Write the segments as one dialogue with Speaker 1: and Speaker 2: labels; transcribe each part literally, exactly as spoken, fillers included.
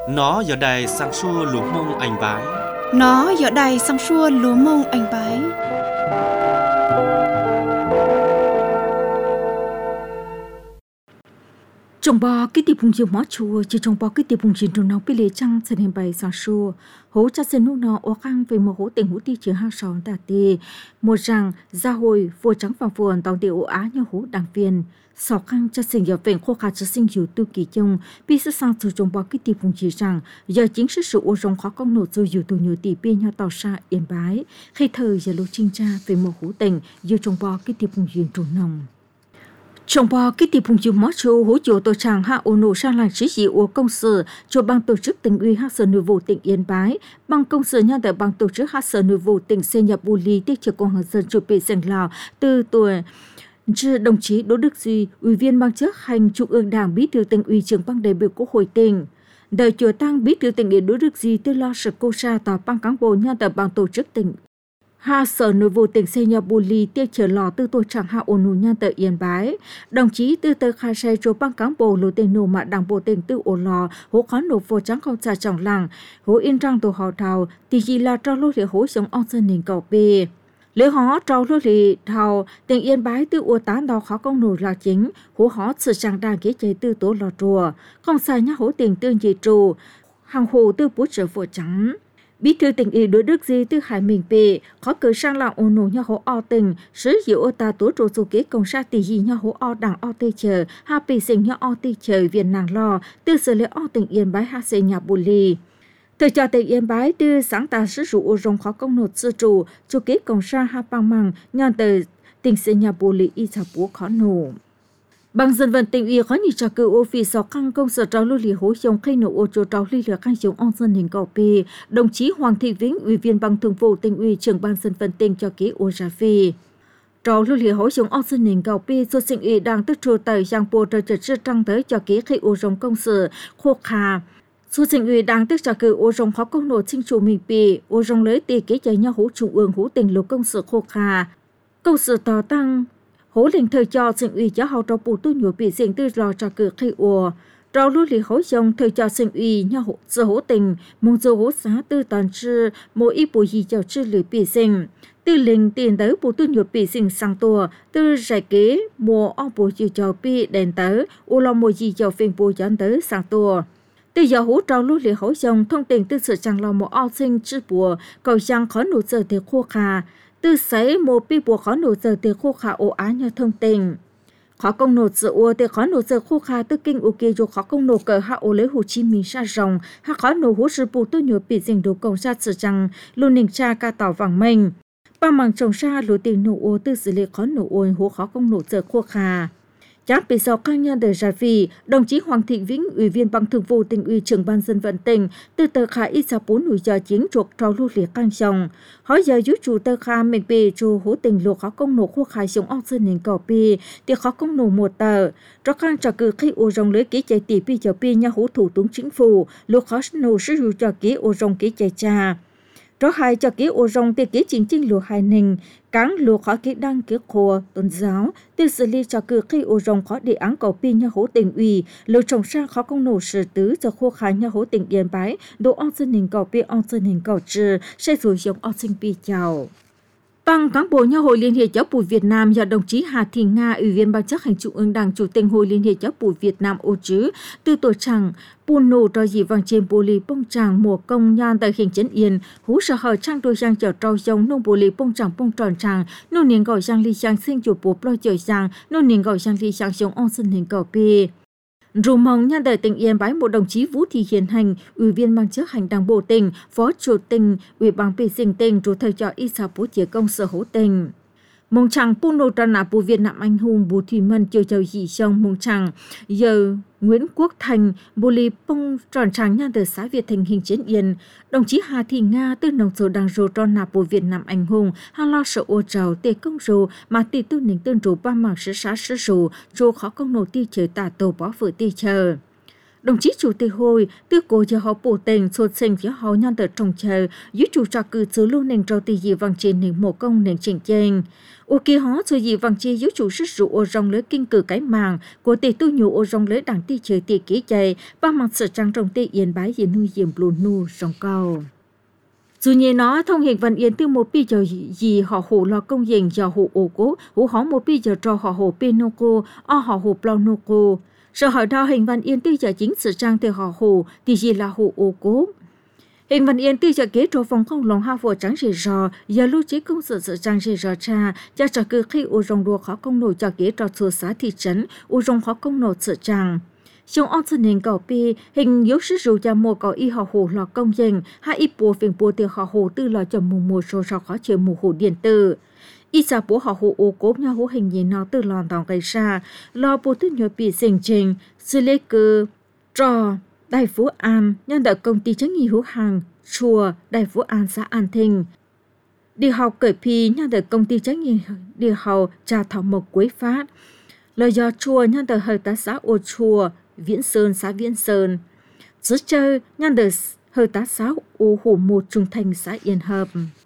Speaker 1: Nó giờ đây sang xua lúa mông anh bái.
Speaker 2: Nó giờ đây sang xua lúa mông anh bái.
Speaker 3: Trong bò cái tiệp phùng chiều mỏ chùa chỉ trong bò cái tiệp phùng chiều trong nó bị lệ trăng sẽ nên bày sang xua hố cha sen nô nó ô khang về một hố tình hố ti chiều hai sòn tà tì một rằng gia hồi vua trắng và vườn tàu tiểu á như hố đảng viên sọ khang cha sen giờ về khô khát cha sinh chiều tu kỳ chung bị sự sang từ trong bò cái tiệp phùng chiều rằng giờ chính sự sự ô rong khó công nổ rồi dù tu nhiều tỷ biên nhau tàu xa yên bái khi thời giờ lô trinh cha về một hố tình giờ trong bò cái tiệp phùng chiều trong nòng. Trong bò cái tiệp phùng chiều mỏ chùa hỗ trợ tổ chức hạ ô nổ sang làng chỉ dị ô công sở cho ban tổ chức tỉnh ủy hát sở nội vụ tỉnh Yên Bái, ban công sở nhà tại ban tổ chức hát sở nội vụ tỉnh Sê Nhập Bù Lì tiết trực công hàng dân chủ bị giành lào từ tuổi đồng chí Đỗ Đức Duy, ủy viên ban chấp hành trung ương đảng, bí thư tỉnh ủy, trưởng ban đại biểu quốc hội tỉnh. Đời chùa tăng bí thư tỉnh ủy Đỗ Đức Duy tư lo sự cô sa tòa ban cán bộ nhà tại ban tổ chức tỉnh Hà sở nội vụ tỉnh Sê Nhà Bù Lì tiêu trở lò tư tổ trạng hạ ổn nụ nhân tại Yên Bái. Đồng chí tư tờ khai say cho băng cán bộ lô tên nổ mạ đảng bộ tỉnh tư ổn lò hố khó nổ vô trắng không xa trọng làng hố yên răng tổ họ thảo thì chỉ là trao lô lệ hố sống ông dân nền cầu bê. Lễ hó trao lô lệ thảo tỉnh Yên Bái tư ổ tán đào khó công nổ là chính hố hó sự trang đàn ghế chế tư tổ lò trùa không xa nhá hố tỉnh tương dị trù hàng hồ tư bút trở vô trắng. Bí thư tỉnh ủy Đỗ Đức Duy từ Hải Mình về khó cử sang làng ôn nổ nhà hố o tỉnh sử dụng ô ta tố trụ số kế công sát tỷ gì nhà hố o đảng o tê chờ hà bì sinh nhà o tê chờ viện nàng lo từ xử lý o tỉnh Yên Bái hà xây nhà Bù Lì. Thời cho tỉnh Yên Bái từ sáng tạo sử dụng ô rong khó công nổ sư trụ số kế công sát hà băng măng nhà từ tỉnh xây nhà Bù Lì y chạp bố khó nổ. Bằng dân vận tỉnh ủy có nhiều trò cử ô phì sọ khăn công sở trao lưu lì hối dòng khi nổ ô chỗ trao lưu lì khăn dòng ông dân hình cầu bì. Đồng chí Hoàng Thị Vĩnh, ủy viên ban thường vụ tỉnh ủy, trưởng ban dân vận tỉnh cho ký ô ra phì. Trao lưu lì hối dòng ông dân hình cầu bì do tỉnh ủy đang tức trù tẩy giang bồ trở trở trở trăng tới cho ký khi ô rồng công sở khô khà. Số tỉnh ủy đang tức trò cử ô rồng khó công nổ sinh chủ mình bì, ô rồng lấy tì kế chạy nhau hú trung ương hú tỉnh lục công sở khô khà. Công sở tỏ tăng hố linh thời cho sinh ủy giáo hậu trò bù tu nhủ bị diện tư lò trò cử khi ùa. Trò lưu lý hối dòng thời cho sinh ủy nhà hộ sự hỗ tình, mong dô hỗ xá tư toàn chư, mỗi ý bù gì cho chư lưỡi bị sinh. Tư linh tiền tới bù tu nhủ bị sinh sang tùa, tư giải kế, mùa ông bù gì cho bị đèn tới, u lo mùa gì cho phiên bù dọn tới sang tùa. Từ giờ hỗ trò lưu lý hối dòng thông tình tư sự chẳng lo một ao sinh chư bùa, cầu giang khó nụ giờ thì khô khà. Từ sấy một bi bộ khó nổ giờ từ khu khả ổ á nhà thông tình. Khó công nổ giờ ua từ khó nổ giờ khu khả tư kinh ổ kia dù khó công nổ cờ hạ ổ lấy Hồ Chí Minh xa rồng. Hạ khó nổ hú sư bù tư nhổ bị dình đồ công sát sự rằng luôn nình cha ca tỏ vàng mình. Ba màng trồng xa lũ tình nổ ua tư xử lý khó nổ ôi hú khó công nổ giờ khu khả. Chắc bị sau các nhân đời ra vì, đồng chí Hoàng Thị Vĩnh, ủy viên ban thường vụ tỉnh ủy, trưởng ban dân vận tỉnh, từ tờ khả ít sa bốn nổi giờ chiến chuộc trao lưu liệt căng chồng. Hỏi giờ giúp chủ tờ khả mình bì chủ hữu tình lộ khó công nổ khu khai sống ốc dân hình cầu bì, thì khó công nổ một tờ. Rõ khăn trả cử khi ô rồng lấy ký chạy tỷ bì cho bì nhà hữu thủ tướng chính phủ, lộ khó nổ sử dụng cho ký ô rồng ký chạy trà. Rõ hai cho ký ô rong tiêu ký chính chính lùa hai nình, cáng lùa khó ký đăng ký khổ tôn giáo, tiêu xử lý cho cử khi ô rong khó đề án cầu pin nhà hố tỉnh ủy, lùa trồng sang khó công nổ sử tứ cho khô khá nhà hố tỉnh Yên Bái, đồ ông dân hình cầu pin ông dân hình cầu trừ, sẽ rủi giống ông sinh pi chào. Bằng cán bộ nhà Hội Liên hiệp Giáo phụ Việt Nam do đồng chí Hà Thị Nga, ủy viên ban chấp hành trung ương Đảng, chủ tịch Hội Liên hiệp Giáo phụ Việt Nam ô chứ, từ tổ chẳng buôn nổ cho dì vàng trên bồ lì bông tràng mùa công nhan tại hình chấn yên, hú sở hở trang đôi giang chở trâu dông nông bồ lì bông tràng bông tròn tràng, nông niên gọi giang ly giang sinh chủ bố ploi chở giang, nông niên gọi giang ly giang giống ông sinh hình cầu bì. Rù mong nhân đời tỉnh Yên Bái một đồng chí Vũ Thị Hiền Hành, ủy viên ban chấp hành đảng bộ tỉnh, phó chủ tịch ủy ban bì sinh tỉnh, chủ thời cho y xã bố chế công sở hữu tỉnh. Mong chẳng bù nô trà nạ bù Việt Nam anh hùng bù Thủy Mân chiều chào dị sông mong chẳng giờ Nguyễn Quốc Thành bù lì bông tròn tràng nhân đời xã Việt Thành hình chiến yên. Đồng chí Hà Thị Nga từ nông số đảng rô tròn nạ bù Việt Nam anh hùng hà lo sợ ô trào tê công rô mà tỷ tư nỉnh tương rô ba mảng sứ xã sứ rô rô khó công nổ ti chờ tà tổ bó vừa ti chờ. Đồng chí chủ tịch hội tư cố cho họ bổ tình sốt sinh phía họ nhân tờ trồng chờ giữ chủ trò cử chứ lưu nền trò tì dị vàng trên nền mổ công nền chỉnh chênh. Ô kỳ họ cho dị vàng chi giữ chủ sức rủ ô rong lưới kinh cử cái màng của tỷ tu nhủ ô rong lưới đảng tì chơi tì ký chạy ba mặt sở trang trong tì yên bái yên nuôi diệm lùn nu rong cao. Dù như nó thông hình văn yên từ một bây giờ gì họ hổ lo công hình giờ hổ ổ cố hổ họ một bây giờ cho họ hổ bên nô cô o họ hổ plau nô cô. Sở hỏi đo hình văn yên tư giờ chính sự trang từ họ hồ thì gì là hồ ô cố. Hình văn yên tư giờ kế trò phòng không lòng ha vô trắng rì rò, giờ lưu chế công sự sự trang rì rò cha, cho trò cứ khi ô rong đua khó công nổi cho kế trò chùa xã thị trấn, ô rong khó công nổi sự trang. Trong ôn thân hình cầu bì, hình yếu sức rủ cho mùa cầu y họ hồ lò công dành, hai y bùa phiền bùa từ họ hồ tư lò cho mùa mùa sổ sọ khó chịu mùa hồ điện tử. Y sa bố họ hồ ô cố nhau hố hình nhìn nó từ lòn tòng gây ra, lo bố tư nhớ bị dình trình, sư lê cư, trò, đại phú an, nhân đợi công ty trách nhiệm hữu hàng, chùa, đại phú an xã An Thịnh. Đi học cởi phi nhân đợi công ty trách nhiệm đi học trà thảo mộc quế phát. Lời do chùa nhân đợi hợp tá xã ô chùa, Viễn Sơn xã Viễn Sơn. Giữ chơi nhân đợi hợp tá xã ô hồ một trung thành xã Yên Hợp.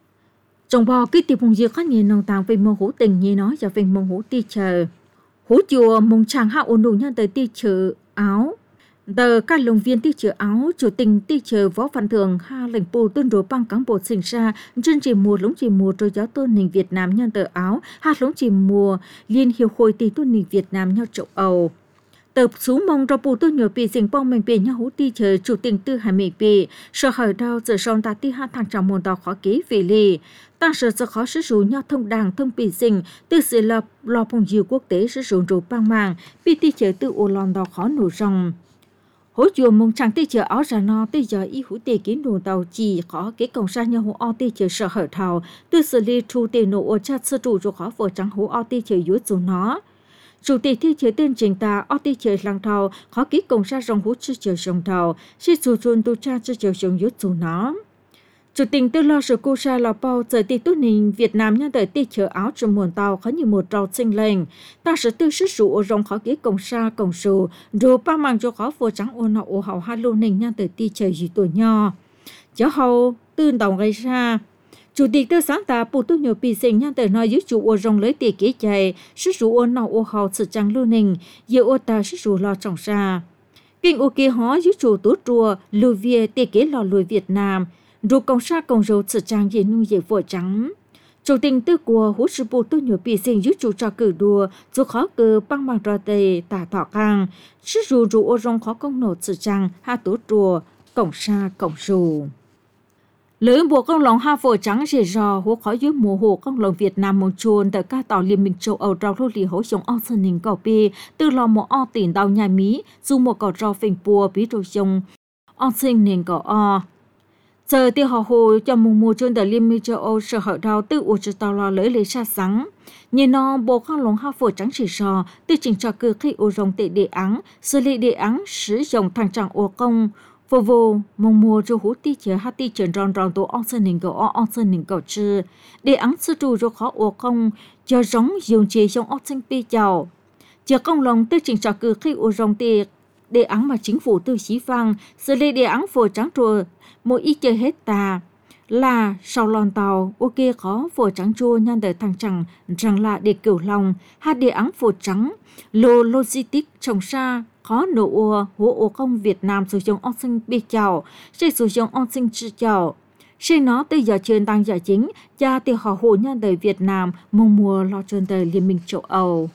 Speaker 3: Trong bò cái tiệp hùng diệt khác nhìn nông tàng về mong hữu tình như nói cho về mong hữu ti chờ. Hữu chùa mong chàng hạ ổn đủ nhân tới ti chờ áo. Tờ các lồng viên ti chờ áo chủ tình ti chờ võ văn thường ha lệnh bù tương đối băng cán bộ sinh ra chân chỉ mùa lũng chỉ mùa rồi giáo tôn nền Việt Nam nhân tờ áo ha lũng chỉ mùa liên hiệp hội ti tôn nền Việt Nam nhau châu Âu. Tập xuống mong cho bù tôi nhớ bị dình bong mình bị nhau hữu ti chờ chủ tình tư hải mỹ bị sợ hỏi đau giờ son ta ti ha thằng trọng môn đào khó ký về lì ta sợ sẽ khó sử dụng nhau thông đảng thông bị dình từ sự lập lo phong diệu quốc tế sử dụng rượu băng màng bị ti chờ từ ô lòn đào khó nổ rồng hỗ chùa mong chẳng ti chờ áo ra no ti giờ y hữu tề kiến đồ tàu chỉ khó cái cổng ra nhau hữu o ti chờ sợ hỏi thảo từ sự li thu tề nổ ô chát sơ trụ rồi khó vợ chẳng hữu o ti chờ yếu dù nó. Chủ tịch thi chế tên trình ta ở ti chế lăng thầu khó ký công ra rong hút chữ chờ rong thầu sẽ chủ chuồn tu cha chữ chờ rong yếu chủ nó. Chủ tịch tư lo sự cô sa lò bao giờ ti tốt nền Việt Nam nhân đời ti chờ áo trong muôn tàu khó như một trâu sinh lệnh ta sẽ tư sức rủ rong khó ký công sa công sù rồi ba mang cho khó vô trắng ô nọ ô hậu hai lô nền nhân đời ti chờ gì tuổi nhỏ cháu hậu tư đồng gây ra. Chủ tịch tư sáng tạo bộ tu nhiều bị sinh nhân tờ nói giữ chủ ô rong lấy tiền kế chạy, sức rủ ô nào ô hào sự trang lưu nình, nhiều ô ta sức rủ lo trọng ra. Kinh ô kế hóa giữ chủ tốt rùa, lưu việt tiền kế lò lùi Việt Nam, rồi công sa công râu sự trang dễ nuôi dễ vội trắng. Chủ tịch tư của hút sự bộ tu nhiều bị sinh giữ chủ cho cử đùa, dù khó cử băng bằng ra tề tả thọ càng, sức rủ rủ ô rong khó công nổ sự trang, hạ tốt rùa, công sa công rù. Lưỡi bộ công lòng ha phổ trắng rì rò hố khó dưới mùa hồ công lòng Việt Nam mong chuồn tại các tàu liên minh châu Âu rau lô lì hố sống o sân hình cầu bì từ lò một o tiền đào nhà mí dù một cỏ rau phình bùa bí đồ sống o sinh nền cầu o. Giờ tiêu họ hồ cho mùa mùa chuồn tại liên minh châu Âu sở hậu đào từ ủ trừ tàu lò lưỡi lấy xa sáng. Nhìn nó bộ công lòng ha phổ trắng rì rò từ trình cho cư khi ủ rồng tệ đề áng xử lý đề áng sử dụng thằng trạng ổ công. Vô vô, mong mùa cho hữu ti chế hát ti chuyển ròn ròn tổ ong sơn hình cầu o ong sơn hình cầu chư. Để áng sư trụ cho khó ổ công, cho giống dùng chế trong ong sinh bê chào. Chờ công lòng tư trình trả cử khi ổ rong tì, để áng mà chính phủ tư xí vang, xử lý để áng phổ trắng chùa, mỗi ý chơi hết ta. Là sau lòn tàu, ok khó phổ trắng chua nhân đời thằng chẳng rằng là để cửu lòng, hát để áng phổ trắng, lô logistic trồng xa, khó nổ ua hố ô công Việt Nam sử dụng ong sinh bê chào, sẽ sử dụng ong sinh chữ chào. Sẽ nó tới giờ trên tăng giờ chính, cha tiêu họ hồ nhân đời Việt Nam mong mùa lo trên đời Liên minh châu Âu.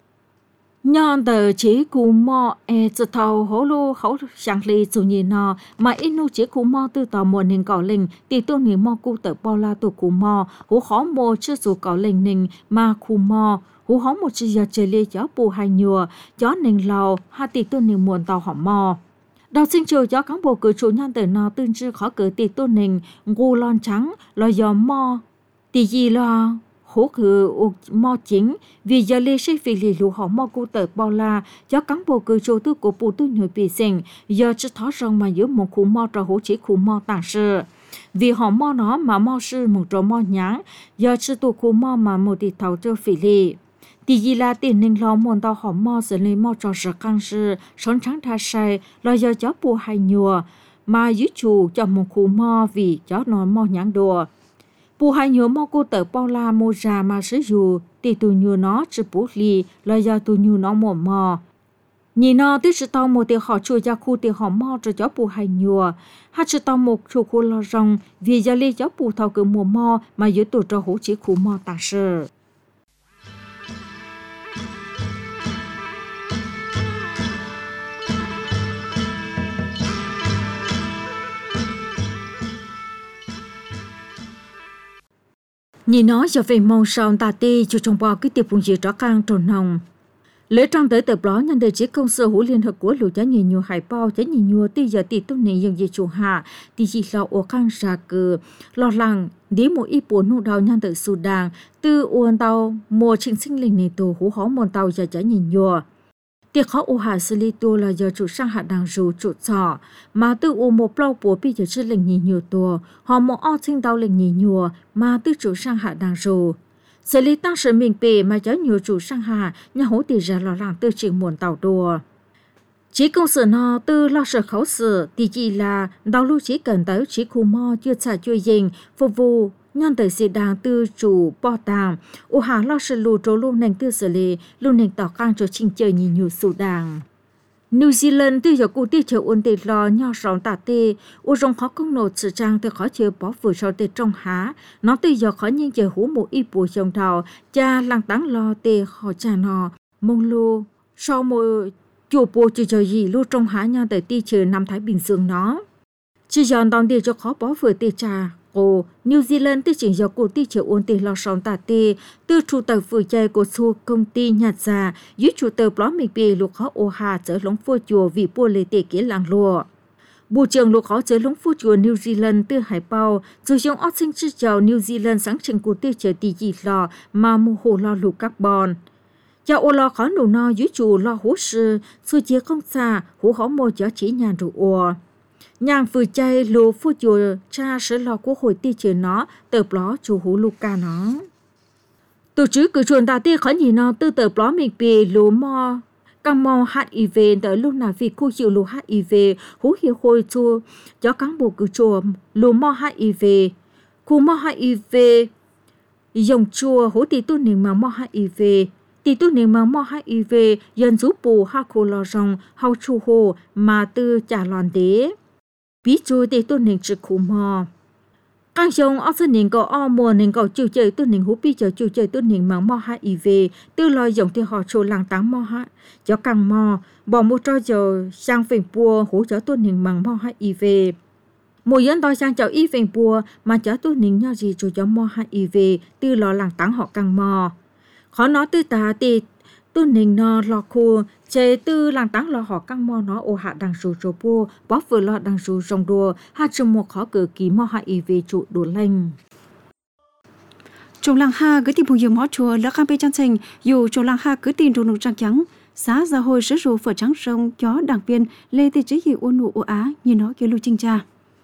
Speaker 3: Nhân đời chế cú mò e tự thầu hố lô khẩu sáng lì dù nhìn nó mà ít nu chế cú mò từ tàu mùa nền cỏ linh thì tôi nghĩ mò cú tờ bao la tổ cú mò hố khó mò chưa dù cỏ linh nền mà cú mò hú hóng một chiếc giờ chơi lê chó bù hai nhùa chó nền lào hai tỷ tôn nền muộn tàu hỏng mò đào sinh chiều chó cán bộ cử chủ nhân tử nó tương chư khó cử tỷ tôn nền ngu lon trắng lo gió mò tỷ gì lo hú cử mò chính vì giờ lê sẽ vì lì lù hỏng mò cụ tờ bao la chó cán bộ cử chủ tư của bù tư nhồi bị sinh giờ chứ thó rong mà giữa một khu mò cho hú chỉ khu mò tàng sư vì họ mò nó mà mò sư một trò mò nháng giờ chứ tụ khu mò mà một tỷ thầu cho phỉ lì tỷ gì là tiền nên lo muốn tao họ mò xử lý mò trò sợ căng sự sống trắng tha sai lo giờ chó bù hay nhùa mà giữ chủ cho một khu mò vì chó nó mò nhãn đùa bù hay nhùa mò cô tờ bao la mò ra mà sử dụng tỷ tù nhùa nó chỉ bù lì lo giờ tù nhùa nó mò mò nhìn nó tức sự tao một tiền họ chui ra khu tiền họ mò cho chó bù hay nhùa hát sự tao một chỗ khu lo rong vì giờ li chó bù thao cứ mò mò mà giữ tù cho hỗ chỉ khu mò ta sự nhìn nó giờ về mong sao ta tê cho trong bao cái tiệp vùng gì đó căng trồn nòng lễ trang tới tập đó nhân đời chỉ công sở hữu liên hợp của lũ giá nhìn nhiều hải bao giá nhìn nhiều tê giờ tì tốt này dần dần chủ hạ tì chỉ lo ở căng ra cờ lo lắng đi một ít buồn nụ đau nhân đời Sudan từ uốn tàu mùa chính sinh linh này tổ hữu họ môn tàu giờ giá nhìn nhiều tiệc khó u hà xử lý tua là giờ chủ sang hạ đằng rù chủ trọ mà từ u một lâu bùa bây giờ chưa lệnh nhìn nhiều tua họ một o sinh đau lệnh nhìn nhiều mà từ chủ sang hạ đằng rù xử lý tăng sự mình bề mà cháu nhiều chủ sang hạ nhà hỗ tỷ ra lo lắng từ chuyện muộn tàu đùa chỉ công sự nó từ lo sợ khẩu sự thì chỉ là đau lưu chỉ cần tới chỉ khu mò chưa xả chưa dình phục vụ nhân tới sĩ đảng từ chủ bỏ tàng u hà lo sự lù trố luôn nền tư xử lý luôn nền tỏ căng cho trình chơi nhìn nhiều sự đảng New Zealand từ giờ cụ tiết chờ ổn định lo nhau sống tả tê u rong khó công nộp sự trang từ khó chờ bỏ vừa sau tê trong há nó từ giờ khó nhiên chờ hú một ít bùa chồng thảo cha lăng táng lo tê họ cha nó mông lô sau một chùa bùa chờ chờ gì luôn trong há nhau tới ti chờ Nam Thái Bình Dương nó chỉ giờ đòn tiền cho khó bỏ vừa tê cha Ồ, New Zealand từ chính giờ cụ ti chờ ổn định lo sống tả tê từ chủ tàu vừa chạy của xu công ty nhạt già dưới chủ tàu blog mình bì lục khó ô hà trở lóng phô chùa vì bùa lệ tê kế làng lùa bộ trưởng lục khó trở lóng phô chùa New Zealand từ hải bao dù trong ớt sinh chữ chào New Zealand sáng trình cụ ti chờ tì gì lò mà mù hồ lo lục carbon cho ô lo khó nụ no dưới chủ lo hố sư sư chia không xa hố khó mô cho chỉ nhàn rủ ồ nhàng vừa chay lô phu chùa cha sẽ lo quốc hội ti chờ nó tờ bló chủ hú Luca nó tổ chức cử chuồn đà ti khó nhìn nó từ tờ bló mình bì lô mò căng mò hát i vê tới lúc nào vì khu chịu lô hát i vê hú hiệp hội chùa cho cán bộ cử chuồn lô mò hát i vê khu mò hát i vê dòng chùa hú tỷ tu niệm mà mò hát i vê tỷ tu niệm mà mò hát i vê dân giúp bù hát khô lo rong hao chu hồ mà từ trả lòn đế ví dụ để tôi nên trực khu mò các dòng ở sân nên có ở mùa nên có chiều chơi tôi nên hú pi chờ chiều chơi tôi nên mang mò hát i vê từ lòi dòng thì họ trộn làng táng mò hát cho càng mò bỏ một trò giờ sang phèn bùa hú cho tôi nên mang mò hát i vê mỗi dân đòi sang cho y phèn bùa mà cho tôi nên nhau gì rồi cho mò hát i vê từ lò làng táng họ càng mò khó nói từ ta thì tôi nên nó lò khu chế tư làng táng lò họ căng mò nó ô hạ đằng sù sù bùa bó vừa lò đằng sù rồng đùa hạ chung một khó cử ký mò hạ y về trụ đồ lành
Speaker 2: Trong làng ha cứ tìm bùi mỏ chùa lỡ khang bê chân thành dù trong làng ha cứ tìm đồ nụ trăng trắng xã gia hồi sử dụng phở trắng sông chó đảng viên lê tê chế hiệu ôn nụ ô á như nó kêu lưu trinh cha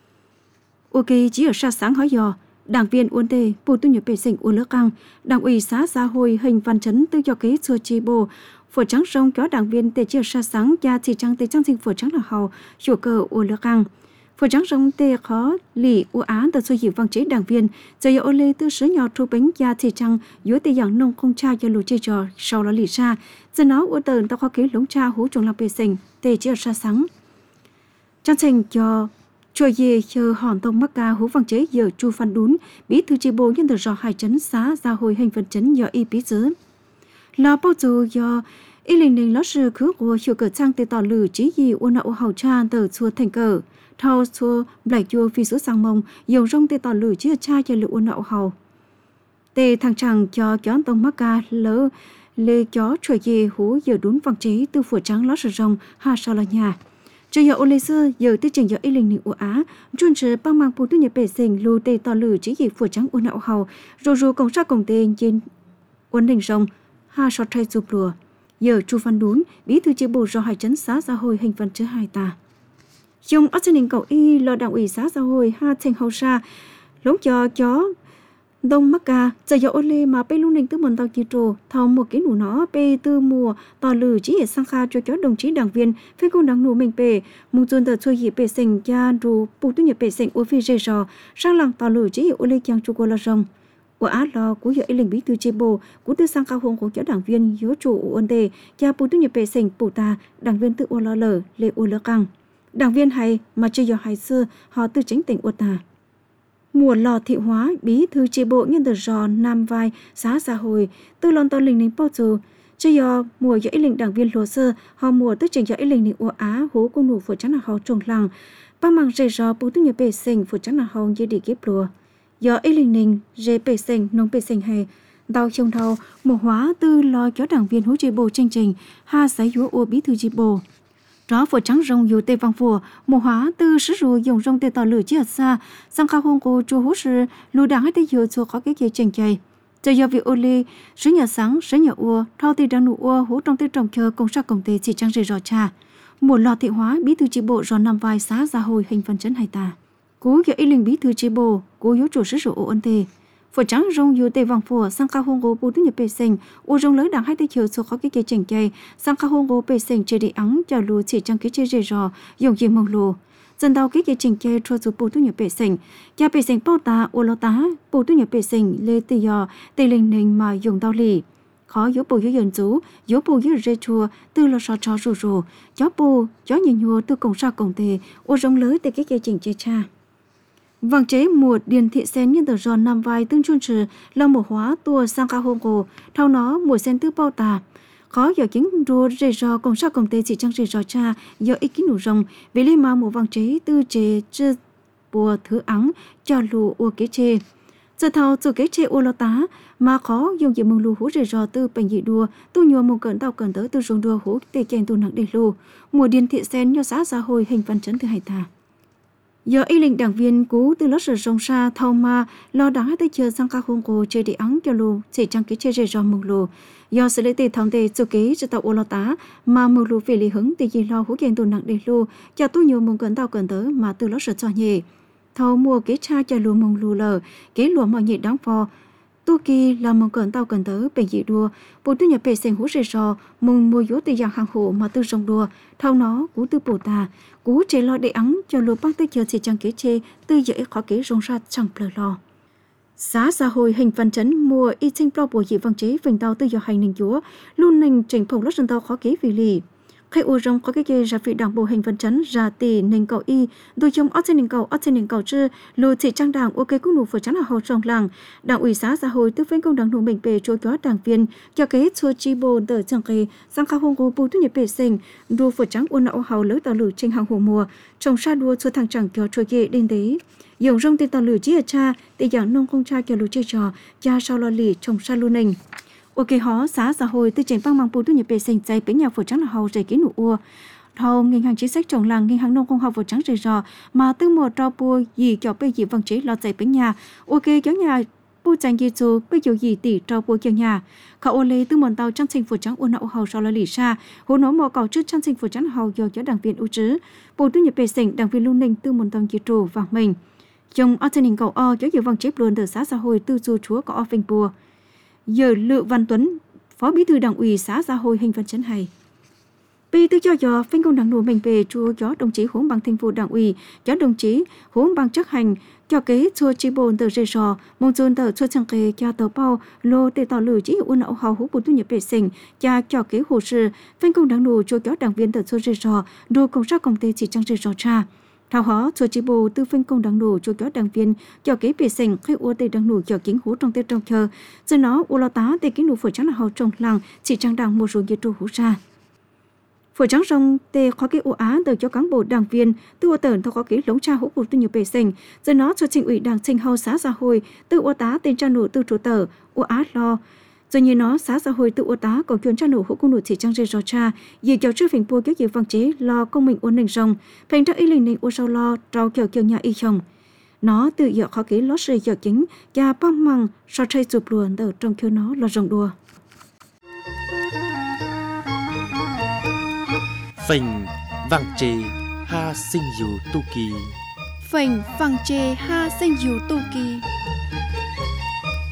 Speaker 2: ok chỉ ở xa sáng hỏi dò đảng viên uốn tê bù tu nhập bể sinh uốn lỡ căng đảng ủy xã gia hồi hình văn chấn tư cho kế chùa chi bồ phở trắng sông chó đảng viên tê chia xa sáng gia chỉ trắng tê trắng sinh phở trắng là hầu chủ cờ uốn lỡ căng phở trắng sông tê khó lì u á tờ số hiệu văn chế đảng viên giờ giờ ô lê tư sớ nhỏ thu bánh gia chỉ trắng dưới tê dạng nông không cha cho lù chơi trò sau đó lì xa giờ nó uốn tờ tao khó kế lống cha hú trồng làm bể sinh tê chia xa sáng trắng sinh cho Chùa dê chờ hòn tông mắc ca hú văn chế giờ chu phan đún bí thư chi bộ nhân tờ rò hai chấn xá gia hồi hành phần chấn do y bí dứ là bao giờ do y linh linh lót sư khứ của chùa cờ trang tê tỏ lử chí gì u nạo hậu cha tờ chùa thành cờ thao chùa lại chùa phi số sang mông dầu rong tê tỏ lử chí cha cho lử u nạo hậu tê thằng chàng cho chó tông mắc ca lỡ lê chó chùa dê hú giờ đún văn chế từ phổ trắng lót sư rong ha sao là nhà cho giờ ô lê sơ giờ tiết trình giờ y linh linh u á chuyên chế băng mang phụ tư nhập bể sinh lưu tê tỏ lử chỉ gì phổ trắng u nạo hầu rồi rồi công sát công tê trên quân đình sông ha sọt thay chụp lùa giờ chu văn đún bí thư chi bộ do hai chấn xã gia hồi hình phần chứa hai ta trong ớt ninh cầu y lo đảng ủy xã gia hồi ha thành hậu sa lống cho chó đông mắc ca giờ giờ ole mà pe luôn nên tư mần tàu chi trồ thao một cái nụ nó pe tư mùa tò lử chỉ ở sang kha cho chó đồng chí đảng viên phe công đảng nụ mình pe mùng tuần tờ chui pe sing cha ru pu tu nhập pe sing ở phía dây rò sang làng tò lử chỉ ở ole kyang chu cô la rong ở á lo cú giờ linh bí thư chi bộ cú tư sang kha hong của chó đảng viên yếu chủ ôn đề cha pu tu nhập pe sing pu ta đảng viên tự ô lo lở lệ ô lơ căng đảng viên hay mà chưa giờ hay xưa họ tư chính tỉnh ô ta mùa lò thị hóa bí thư chi bộ nhân từ rò nam vai xã xã hội từ lon to linh ninh bao giờ chưa giờ mùa giờ linh đảng viên lúa sơ họ mùa tức trình giờ linh ninh ô á hố cô nụ phụ trắng là họ trồng làng ba mang dây rò bù tu nhập bể sinh phụ trắng là họ như đi kiếp lúa giờ linh ninh dây bể sinh nông bể sinh hay đào trồng thầu mùa hóa từ lo cho đảng viên hỗ chi bộ chương trình ha sấy dúa ô bí thư chi bộ đó phụ trắng rồng dù tê vang phù mùa hóa từ sử dụng dùng rồng tê tàu lửa chia xa sang khao hông cô chu hỗ sự lù đảng hay tê dù cho có cái gì trình chạy cho do việc ô lê sứ nhà sáng sứ nhà ua thao tê đang nụ ua hỗ trong tê trồng chờ công sát công tê chỉ trang rì rò cha mùa lò thị hóa bí thư chi bộ rò nằm vai xã gia hồi hình phần chấn hay ta cố giờ ý linh bí thư chi bộ cố yếu chủ sử dụng ô ân tê phụ trắng rong dù tê vàng phù sang khao hông cô bù tu nhập bể sinh u rong lớn đảng hay tê chiều cho có cái gì trình chạy sang khao hông cô bể sinh chơi đi ắng chờ lù chỉ trang cái chơi rì rò dùng gì mong lù dần đầu cái gì trình chạy cho dù bù tu nhập bể sinh nhà bể sinh bao ta u lo tá bù tu nhập bể sinh lê tê yò tê linh ninh mà dùng đau lì khó yếu bù yếu dần chú yếu bù yếu rê chua từ lo sò chó rù rù chó bù chó nhiều nhua từ cổng sa cổng tê u rong lớn tê cái gì trình chạy cha vàng chế mùa điền thị sen nhân tờ giòn nằm vai tương chuyên trừ là một hóa tua sang cao hông cổ thao nó mùa sen tư bao tà khó giờ chính rùa rề rò công sao công tê chỉ trang rề rò cha giờ ít kín nụ rồng vì lý mà mùa vàng chế tư chế chư bùa thứ ắng cho lù ua kế chê giờ thao từ kế chê ua lo tá mà khó dùng gì mừng lù hú rề rò tư bệnh dị đua tu nhua mong cẩn tao cẩn tới từ rồng đua hú tê chèn tu nặng để lù mùa điền thị sen nho xã xã hồi hình văn chấn từ hải tà giờ y linh đảng viên cú từ lớp sử dụng xa thâu ma lo đảng hay tới chờ sang các hôn cô chơi đi ắng cho lù chỉ trang cái chơi rề rò mừng lù do sự lễ tề thông tề cho kế cho tàu ô lo tá mà mừng lù về lý hứng thì gì lo hú kiện tù nặng để lù cho tôi nhiều mừng cẩn tao cẩn tới mà từ lớp sử cho nhẹ thâu mua kế cha cho lù mừng lù lờ kế lùa mọi nhiệt đáng phò tu kỳ là mong cẩn tao cẩn tới bệnh dị đua bộ tu nhập bể sen hú rề rò mừng mua yếu từ dạng hàng hộ mà từ rồng đua thâu nó cú từ bổ tà cú chế lo để ắng cho lúa bác tới chờ chỉ chẳng kế chê từ dễ khó kế rong ra chẳng plờ lo xã xã hội hình văn chấn mua y sinh pro bộ dị văn chế vinh tàu từ giờ hành ninh chúa luôn ninh trình phòng lót dân tàu khó kế vì lì khai u rong có cái kê ra vị đảng bộ hình văn chấn ra tỷ ninh cầu y đôi chung ót trên ninh cầu ót trên ninh cầu chư lù chỉ trang đảng ok cũng nụ phở chắn là hậu trong làng đảng ủy xã xã hội tư phên công đảng nụ mình về chỗ chó đảng viên cho kế chua chi bồ đỡ chẳng kê sang khao hông cô bù tu nhập bể sinh đua phở trắng u nạo hầu lỡ tàu lử trên hàng hồ mùa trồng sa đua chua thằng chẳng kéo trôi kê đinh tế dùng rong tên tàu lử chia cha để giảng nông không cha kéo lù chơi trò cha sau lo lì trồng sa lu ninh ok họ xã xã hội tư trình băng mang bù tu nhập bể sinh chạy bên nhà phở trắng là hầu rẻ kỹ nụ ua thầu ngành hàng chính sách trồng làng ngành hàng nông không học phở trắng rẻ rò mà từ mùa trao bùa gì cho bây giờ văn chế lọt chạy bên nhà ok cho nhà bù tranh gì chú bây giờ gì tỷ trao bùa cho nhà khảo ô lê từ mòn tàu trang sinh phở trắng ua nậu hầu sau là lì xa hồ nó mò cầu trước trang sinh phở trắng hầu do cho đảng viên ưu trứ bù tu nhập bể sinh đảng viên lưu ninh từ mòn tàu gì trù vàng mình trong ở trên hình cầu o cho nhiều văn chế luôn từ xã xã hội tư du chúa có o phình bùa giờ Lự Văn Tuấn phó bí thư đảng ủy xã xã hội hình văn chấn hay bí thư cho dò phanh công đảng nụ mình về chúa cho đồng chí huống bằng thành phố đảng ủy cho đồng chí huống bằng chấp hành cho kế chua chi bồn tờ rê rò mong dồn tờ chua chẳng kê cho tờ bao lô tê tỏ lử chỉ u nậu hào hú bù tu nhập bể sinh cho cho kế hồ sư phanh công đảng nụ chúa cho đảng viên tờ chua rê rò đồ công sát công tê chỉ trang rê rò cha thảo hó chùa chi bồ tư phanh công đảng nụ cho chó đảng viên cho kế bể sinh khi u tê đảng nụ cho kính hú trong tê trong chờ do nó u lo tá tê kính nụ phở trắng là hậu trong làng chỉ trang đảng một số nhiệt trụ hú ra phở trắng rong tê khó kế u á từ cho cán bộ đảng viên tư u tởn thao khó kế lống cha hú bù tu nhiều bể sinh do nó cho trình ủy đảng trình hậu xã xã hội tư u tá tên cha nụ tư chủ tờ u á lo rồi như nó xã xã hội tự ô tá còn chuyên cha nụ hữu công nụ chỉ trang rê rò cha dì kéo trước phình bùa kéo dì văn chế lo công mình ôn nình rồng phình ra y linh nình ô sau lo trao kéo kéo nhà y chồng nó tự dọ khó kế lót rê dọ chính và băng măng so chơi chụp luồn ở trong kéo nó là rồng đùa
Speaker 1: phình vàng trì ha sinh dù tu kỳ
Speaker 2: phình vàng trì ha sinh dù tu kỳ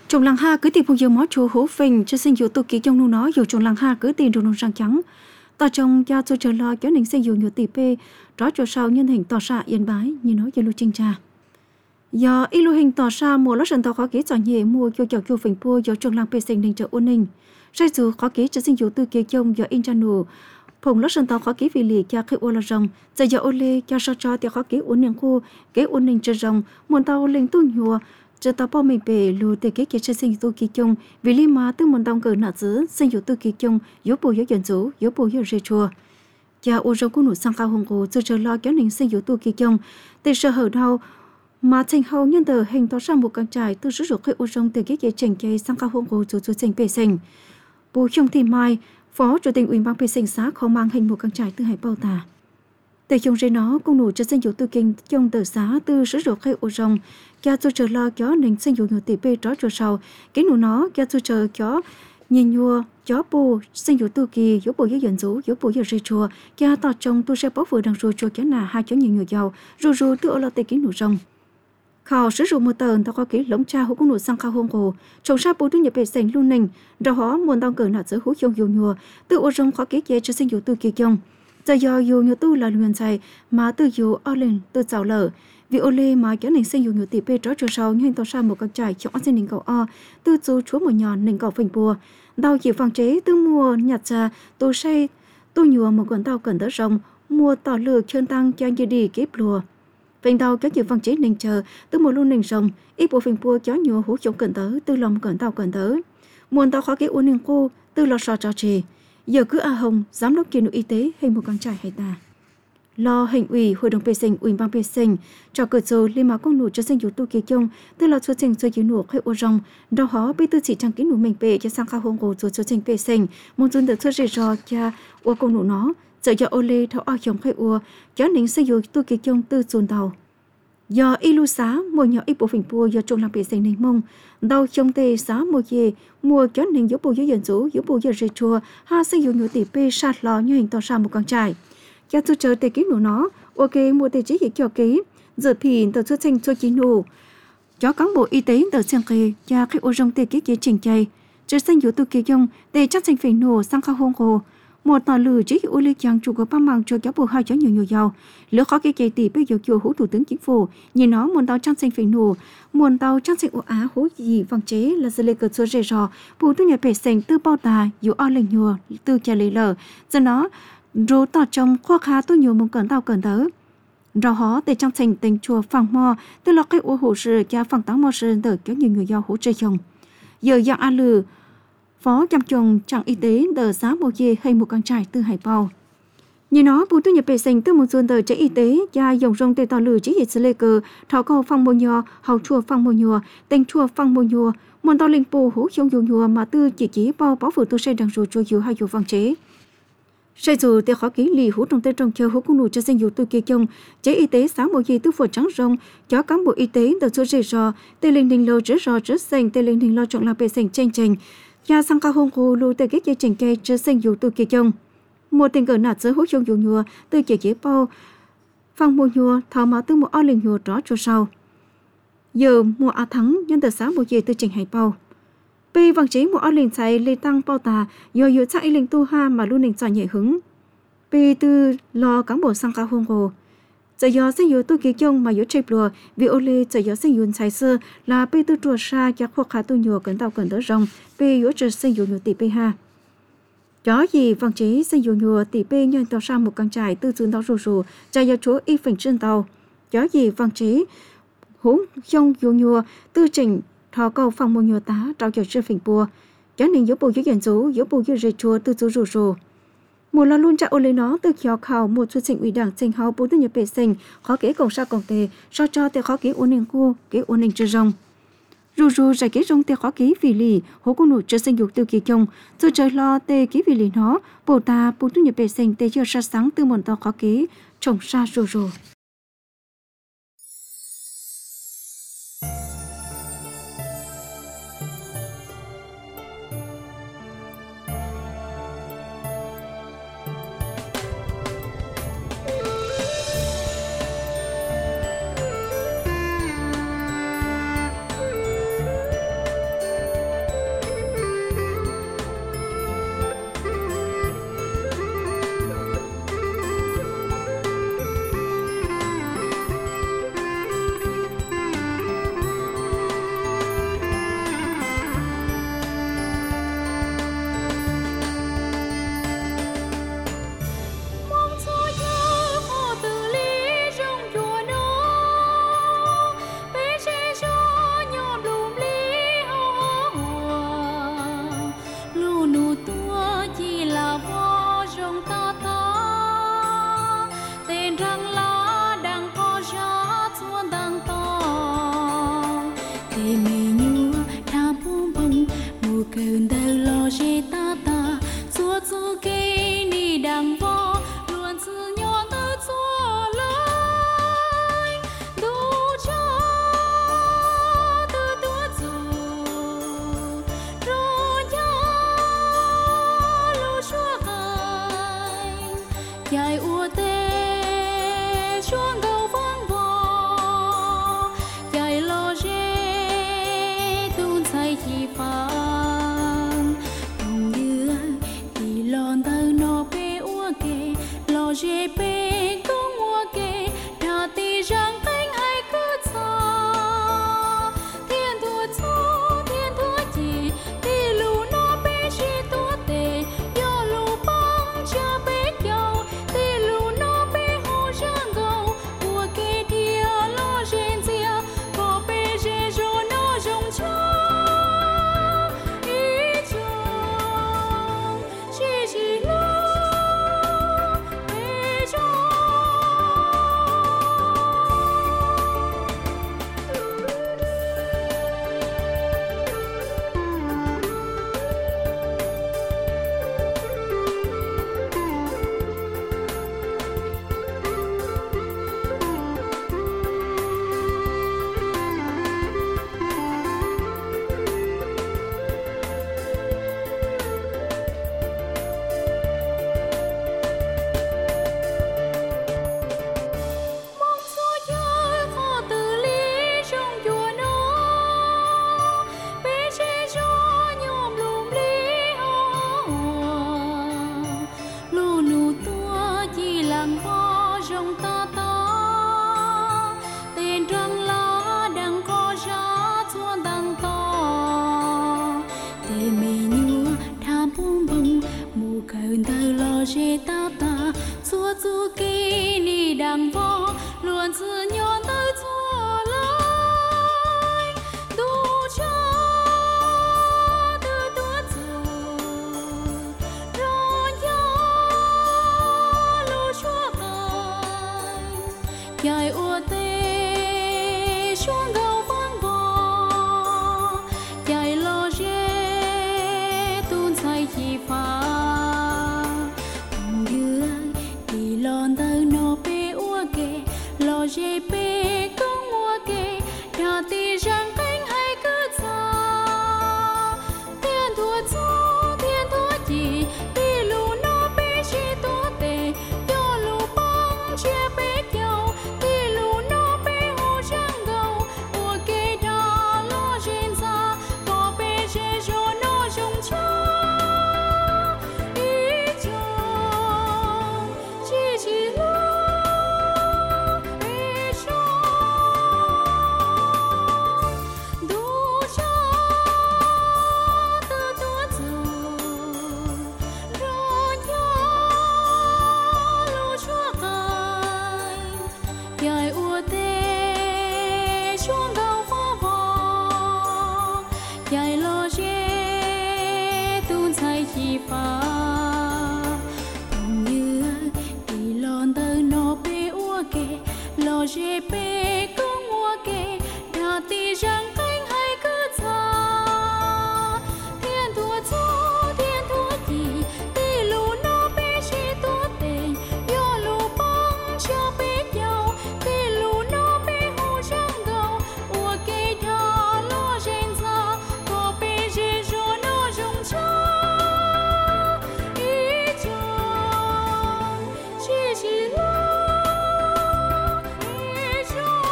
Speaker 2: Trong làng ha cứ tìm phong dương mó chùa hố phình cho sinh dụ tu ký trong nu nó dù trong làng ha cứ tìm đồ nông sang trắng ta trong gia cho chờ lo cho nên sinh dụ nhiều tỷ p rõ cho sau nhân hình tỏ ra yên bái như nói cho lưu trinh trà giờ y lưu hình tỏ ra mùa lót sân tàu khó ký cho nhẹ mua cho chọc cho phình pua do trong làng p sinh đình trợ ôn ninh sai dù khó ký cho sinh dụ tu ký trong do in chanu phồng lót sân tàu khó ký vì lì kia khi ô là rồng giờ giờ ô lê cho sao cho thì khó ký ôn ninh khu kế ôn ninh chờ rồng muôn tàu linh tu nhùa giờ tao bao mình về lùi từ cái cái sinh tu kỳ chung vì lý mà từ một đồng cờ nạt giữ sinh dụ tu kỳ chung yếu bù yếu dần dụ yếu bù yếu rê chùa cha ô rau cũng nụ sang cao hồng cổ giờ chờ lo kéo nên sinh dụ tu kỳ chung từ sở hở đau mà thành hậu nhân tờ hình tỏ ra một căn trại từ sử dụng cái ô rau từ cái cái chỉnh cây sang cao hồng cổ chủ chủ chỉnh bề sinh bù chung thì mai phó chủ tịch ủy ban bề sinh xã không mang hình một căn trại từ hải bao tà để chung rê nó cũng nụ cho sinh dụ tu kinh chung từ xã từ sử dụng cái ô rau kia tôi chờ lo cho nên sinh dụ nhiều tỷ bê đó cho sau cái nụ nó kia tôi chờ cho nhìn nhua cho bù sinh dụ tu kỳ yếu bù yếu dần dụ yếu bù yếu rê chùa kia tao trong tôi sẽ bảo vừa đằng rồi chùa cái nào hai chỗ nhiều nhiều giàu rồi rồi tôi ở lo tây kính nụ rồng khảo sử dụng một tờ tao có kỹ lống cha hú cũng nụ sang khao hông cổ trồng sa bù tôi nhập về sành luôn nình rồi họ muốn tao cởi nạt giữa hú chung nhiều nhua từ ô rồng khó kỹ chế cho sinh dụ tu kỳ chung giờ do dù nhiều tu là luyện dài mà từ dù ở lên từ giàu lở vì ô lê mà kéo nền sinh dùng nhiều tỷ p đó cho sau nhưng tao sa một con trại cho ăn xin nền cầu o từ chú chúa một nhọn nền cầu phình bùa đào chỉ phòng chế từ mua nhặt ra tôi say tôi nhùa một con tàu cần đỡ rồng mua tỏ lừa chân tăng cho như đi kép lùa phình tàu kéo chỉ phòng chế nền chờ từ một luôn nền rồng ít bộ phình bùa kéo nhùa hú chống cần đỡ từ lòng cần tàu cần đỡ muôn tàu khó cái uốn nền cô từ lò sò trò trì giờ cứ a hồng giám đốc kiến y tế hay một con trại hay ta lo hình ủy hội đồng bề sinh ủy ban bề sinh cho cờ dầu liên mà công nụ cho sinh dụ tu kỳ chung tức là số trình chơi nụ hay ô rong đó họ bị tư chỉ trang kiến nụ mình bề cho sang khao hông cổ rồi số trình bề sinh muốn dừng được số rì rò cha ô công nụ nó sợ cho ô lê thao ao chồng hay ô cho nên sinh dụ tu kỳ chung tư dồn đầu do ilu xá mua nhỏ ít bộ phình bùa do trung làm bề sinh nên mông đau trong tê xá mua gì mua cho nên yếu bùa yếu dần dụ yếu bùa yếu rì chùa ha sinh dụ nhiều tỷ p sát lò như hình to ra một con trai cha tôi chờ tê ký nụ nó ok mua tê chỉ cho ký giờ thì tờ xuất sinh cho chỉ nụ cho cán bộ y tế tờ xem kê cha khi ô rong tê ký chỉ chỉnh chạy chưa sinh dụ tu kỳ dông tê chắc sinh phải nổ sang khao hông hồ một tờ lử chỉ ô lê chàng chủ có ba mang cho cháu bù hai cháu nhiều nhiều giàu lỡ khó cái chạy tỷ bây giờ chùa hú thủ tướng chính phủ nhìn nó muốn tao chắc sinh phải nổ muốn tao chắc sinh ô á hú gì vàng chế là giờ lê cờ số rề rò bù tu nhà bể sinh tư bao tà dù o lệnh nhùa tư cha lê lờ giờ nó rồi tao trong khoa khá tôi nhiều muốn cần tao cần tớ rồi họ để trong thành tình chùa phẳng mò tức là cái ô hồ sư cha phẳng táng mò sư đỡ kéo nhiều người giao hỗ trợ chồng giờ dạng a lử phó chăm chồng trạng y tế đỡ giá bộ dê hay một con trai từ hải bao như nó bù tu nhập bề sinh từ một xuân đỡ trẻ y tế cha dòng rong tê tao lử chỉ hiện sự lê cờ thọ cầu phẳng mò nhò hậu chùa phẳng mò nhò tình chùa phẳng mò nhò muốn tao linh bù hú trong dù nhò mà tư chỉ chỉ bao bảo phủ tu xây đằng rồi chùa dù hay dù vàng chế sai dù tê khó ký lì hú trong tê trong chờ hú cũng nụ cho sinh dụ tu kỳ chung chế y tế sáng bộ gì tư phổ trắng rong cho cán bộ y tế đầu số rì rò tê linh đình lô rớ rò rớ xanh tê linh đình lo trọng là bề xanh tranh tranh nhà sang cao hông hồ lù tê kết chế trình cây cho sinh dụ tu kỳ chung mua tiền cờ nạt giới hú trong dụ nhùa tư chế chế bao phăng mua nhùa thảo mà tư một o linh nhùa đó cho sau giờ mua á thắng nhân tờ sáng bộ gì tư trình hay bao Bây vàng chế một ở linh chạy lê tăng bao tà, do yếu chạy linh tu ha mà luôn linh chạy nhẹ hứng. Bây từ lo cán bộ sang cao hông hồ. Chạy gió sinh yếu tu kỳ chung mà yếu chếp lùa, vì ô lê chạy gió sinh yếu chạy sơ là bây từ trùa xa cho khó khá tu nhùa cẩn tàu cẩn đỡ rong, bây yếu trật sinh yếu nhùa tỷ bê ha. Chó gì vàng chế sinh yếu nhùa tỷ bê nhân tàu sang một căn trại tư dương tàu rù rù, chạy gió chúa y phỉnh trên tàu. Chó gì vàng chế hốn trong yếu nhùa tư trình thọ cầu phòng một nhiều tá trao cho sư phình bùa cho nên yếu bù yếu dần dụ yếu bù yếu rê chùa từ dụ rù rù một là luôn trả ô lấy nó từ khéo khảo một xuất sinh ủy đảng sinh hào bố tư nhập bể sinh khó kế cổng sa cổng tề so cho tề khó kế ôn hình khu kế ôn hình trừ rồng rù rù giải kế rong tề khó kế vì lì hố cô nụ cho sinh dục tiêu kỳ chồng rồi trời lo tề kế vì lì nó bồ ta bố tư nhập bể sinh tề cho sa sáng từ một tàu khó kế trồng sa rù rù
Speaker 4: mù cơn đời lo dễ ta ta chúa chúa kê ni đằng võ luôn sự nhỏ ta chúa lại đủ cho từ tua dù rồi nhớ lu chúa hành dài ua tê xuống cầu vang vò dài lo dễ tuôn say chi phang cùng như thì lon tơ nó bé ua kê lo dễ bé cũng ua kê đã ti rằng anh ai cứ xa thiên thua chúa thiên thua chi ti lù nó bé chi tua tê do lù băng cha bé nhau ti lù nó bé hồ giang gầu ua kê thia lo gen zia có bé dễ rồi nó rong cho ý chồng chỉ chỉ lo bé cho mong số nhớ khó từ lý trong chùa nó bé che cho nhom lùm lý hoa lù nụ tua chỉ làng hoa trong ta ta tên trăng lá đang có giá chuan đằng to tê mê nhua tham bông bông mù cơn đời lo dễ ta ta chúa chúa kê ni đằng võ luôn sự nhon tới chúa lại đủ cho từ tua dù rồi nhớ lu chúa hành dài ua tê xuống cầu vang vò dài lo dễ tuôn say chi phá cùng như thì lon tơ nó bé ua kê lo dễ bé cũng ua kê đã ti rằng anh hay cứ xa thiên thua chúa thiên thua chi ti lù nó bé chi tua tê do lù băng chia bé nhau ti lù nó bé hồ giang gầu ua kê đã lo gen ra có bé dễ rồi nó rong cho ý chồng chỉ chỉ lo bé cho đủ cho từ tua dù rồi nhớ lu chúa hành dài ua tê xuống cầu vang vò dài lo dễ tuôn say chi phá cùng như thì lon tơ nó bé ua kê lo dễ bé cũng ua kê đã ti rằng anh hay cứ xa thiên thua chúa thiên thua chi ti lù nó bé chi tua tê do lù băng cha bé nhau ti lù nó bé hồ giang gầu ua kê đã lo gen ra có bé dễ rồi nó rong cho ý chồng chỉ chỉ lo ý chồng.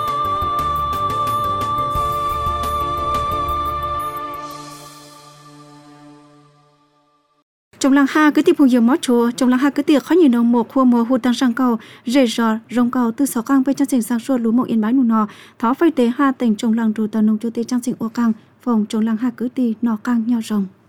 Speaker 2: Trong làng ha cứ tiếp phù nhiều mót chùa trong làng ha cứ tiệc khó nhiều nồng một khua mùa hụt tăng sang cầu rễ rò rong cầu từ sáu cang về trang trình sang xuôi lúa mộng yên bái nụ nọ thó phơi tế ha tỉnh trong làng trù tờ nông chu tê trang trình ô cang phòng trong làng ha cứ tì nọ cang nho rồng.